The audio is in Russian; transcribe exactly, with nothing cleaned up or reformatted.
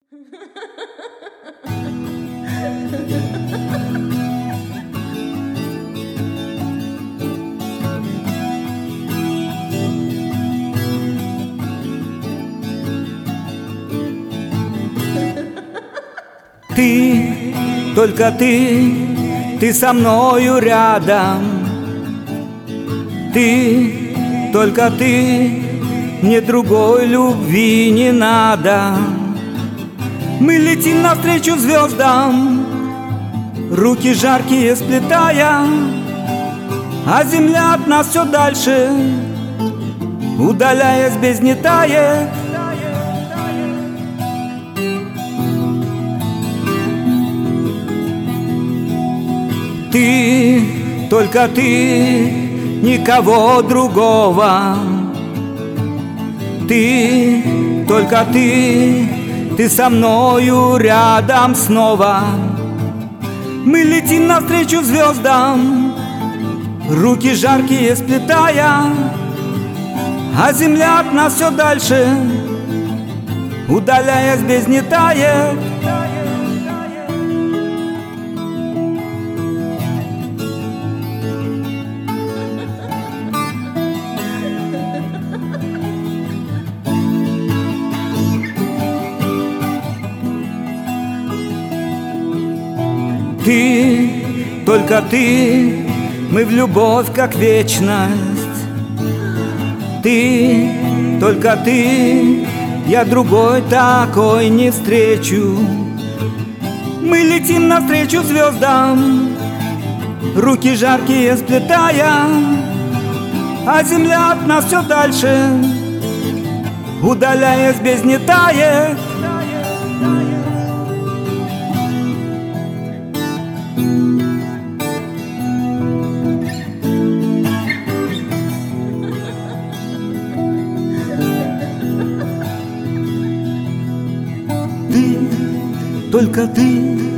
Ты, только ты, ты со мною рядом. Ты, только ты, мне другой любви не надо. Мы летим навстречу звездам, руки жаркие сплетая, а земля от нас все дальше, удаляясь, без не тает. Ты, только ты, никого другого. Ты, только ты, ты со мною рядом снова. Мы летим навстречу звездам, руки жаркие сплетая, а земля от нас все дальше, удаляясь, без не тает. Ты, только ты, мы в любовь как вечность. Ты, только ты, я другой такой не встречу. Мы летим навстречу звездам, руки жаркие сплетая, а земля от нас все дальше, удаляясь, без не тает. Ты, только ты,